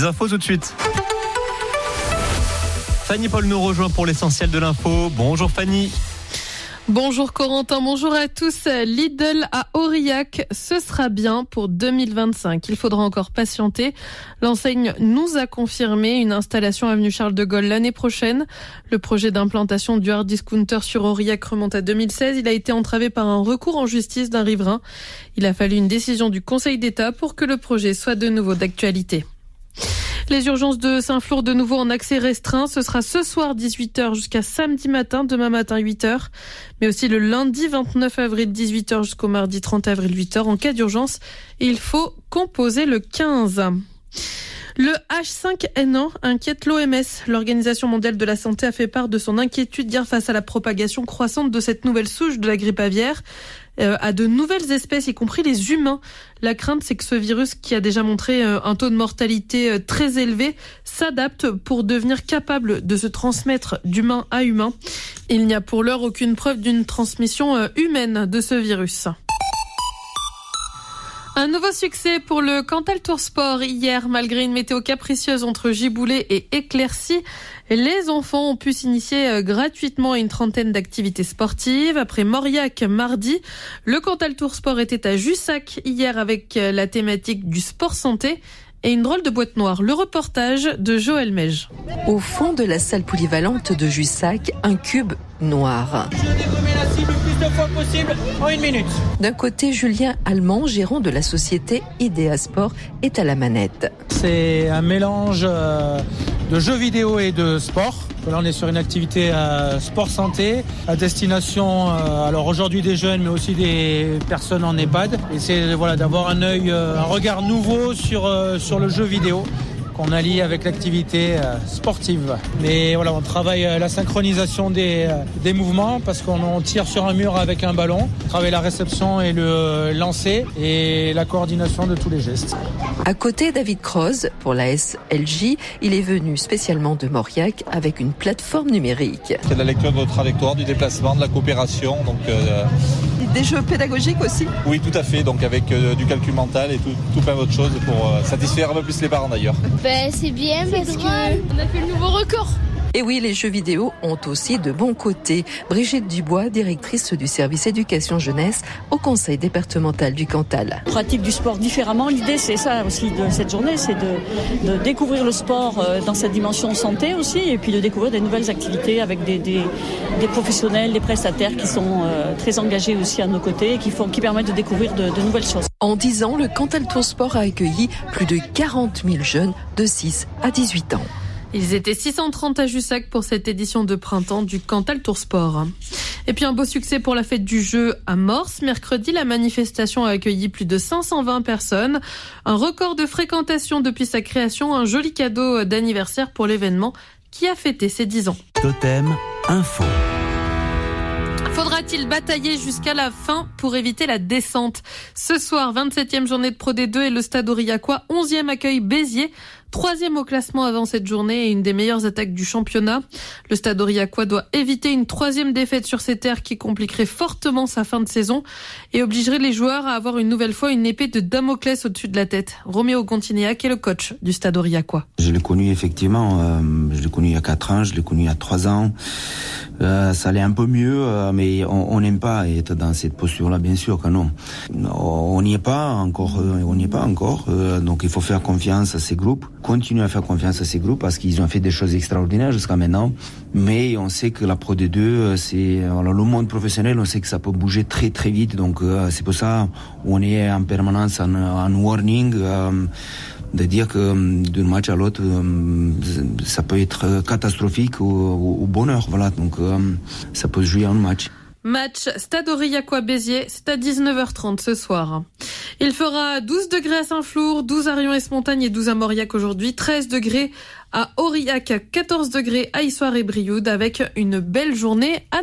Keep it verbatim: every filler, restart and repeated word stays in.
infos tout de suite. Fanny Paul nous rejoint pour l'essentiel de l'info. Bonjour Fanny. Bonjour Corentin, bonjour à tous. Lidl à Aurillac, ce sera bien pour deux mille vingt-cinq. Il faudra encore patienter. L'enseigne nous a confirmé une installation avenue Charles de Gaulle l'année prochaine. Le projet d'implantation du hard discounter sur Aurillac remonte à deux mille seize. Il a été entravé par un recours en justice d'un riverain. Il a fallu une décision du Conseil d'État pour que le projet soit de nouveau d'actualité. Les urgences de Saint-Flour de nouveau en accès restreint. Ce sera ce soir dix-huit heures jusqu'à samedi matin, demain matin huit heures. Mais aussi le lundi vingt-neuf avril dix-huit heures jusqu'au mardi trente avril huit heures. En cas d'urgence, il faut composer le quinze. Le H cinq N un inquiète l'O M S. L'Organisation mondiale de la santé a fait part de son inquiétude hier face à la propagation croissante de cette nouvelle souche de la grippe aviaire. Euh, à de nouvelles espèces, y compris les humains. La crainte, c'est que ce virus, qui a déjà montré euh, un taux de mortalité euh, très élevé, s'adapte pour devenir capable de se transmettre d'humain à humain. Il n'y a pour l'heure aucune preuve d'une transmission euh, humaine de ce virus. Un nouveau succès pour le Cantal Tour Sport hier, malgré une météo capricieuse entre giboulée et éclaircie. Les enfants ont pu s'initier gratuitement à une trentaine d'activités sportives. Après Mauriac mardi, le Cantal Tour Sport était à Jussac hier avec la thématique du sport santé et une drôle de boîte noire. Le reportage de Joël Mège. Au fond de la salle polyvalente de Jussac, un cube noir. Je dégomme la cible le plus de fois possible en une minute. D'un côté, Julien Allemand, gérant de la société Idea Sport, est à la manette. C'est un mélange de jeux vidéo et de sport. Là, on est sur une activité euh, sport santé à destination, euh, alors aujourd'hui des jeunes, mais aussi des personnes en EHPAD. Et c'est voilà d'avoir un œil, euh, un regard nouveau sur euh, sur le jeu vidéo qu'on allie avec l'activité euh, sportive. Mais voilà, on travaille euh, la synchronisation des euh, des mouvements parce qu'on on tire sur un mur avec un ballon. On travaille la réception et le euh, lancer et la coordination de tous les gestes. À côté, David Croze, pour la S L J, il est venu spécialement de Mauriac avec une plateforme numérique. C'est de la lecture de trajectoire, du déplacement, de la coopération. Donc, euh... Des jeux pédagogiques aussi ? Oui, tout à fait. Donc avec euh, du calcul mental et tout, tout plein d'autres choses pour euh, satisfaire un peu plus les parents d'ailleurs. Ben, c'est bien parce qu'on a fait le nouveau record. Et oui, les jeux vidéo ont aussi de bons côtés. Brigitte Dubois, directrice du service éducation jeunesse au conseil départemental du Cantal. On pratique du sport différemment. L'idée, c'est ça aussi de cette journée, c'est de, de découvrir le sport dans sa dimension santé aussi, et puis de découvrir des nouvelles activités avec des, des, des professionnels, des prestataires qui sont euh, très engagés aussi à nos côtés et qui, font, qui permettent de découvrir de, de nouvelles choses. En dix ans, le Cantal Tour Sport a accueilli plus de quarante mille jeunes de six à dix-huit ans. Ils étaient six cent trente à Jussac pour cette édition de printemps du Cantal Tour Sport. Et puis un beau succès pour la fête du jeu à Morse. Mercredi, la manifestation a accueilli plus de cinq cent vingt personnes. Un record de fréquentation depuis sa création. Un joli cadeau d'anniversaire pour l'événement qui a fêté ses dix ans. Totem Info. Faudra-t-il batailler jusqu'à la fin pour éviter la descente ? Ce soir, vingt-septième journée de Pro D deux et le Stade Aurillacois, onzième accueille Béziers, troisième au classement avant cette journée et une des meilleures attaques du championnat. Le Stade Aurillacois doit éviter une troisième défaite sur ses terres qui compliquerait fortement sa fin de saison et obligerait les joueurs à avoir une nouvelle fois une épée de Damoclès au-dessus de la tête. Roméo Contignac est le coach du Stade Aurillacois. Je l'ai connu effectivement, euh, je l'ai connu il y a quatre ans, je l'ai connu il y a trois ans. Euh, ça allait un peu mieux, euh, mais on n'aime pas être dans cette posture-là, bien sûr que non. On n'y est pas encore, euh, on n'y est pas encore. Euh, donc il faut faire confiance à ces groupes, continuer à faire confiance à ces groupes parce qu'ils ont fait des choses extraordinaires jusqu'à maintenant. Mais on sait que la Pro D deux, c'est alors, le monde professionnel, on sait que ça peut bouger très très vite. Donc euh, c'est pour ça on est en permanence en, en warning. Euh, de dire que d'un match à l'autre, ça peut être catastrophique ou, ou bonheur. Voilà, donc ça peut se jouer en match. Match Stade Aurillacois-Béziers, c'est à dix-neuf heures trente ce soir. Il fera douze degrés à Saint-Flour, douze à Rion-Esmontagne et douze à Mauriac aujourd'hui, treize degrés à Aurillac, quatorze degrés à Issoire et Brioude avec une belle journée à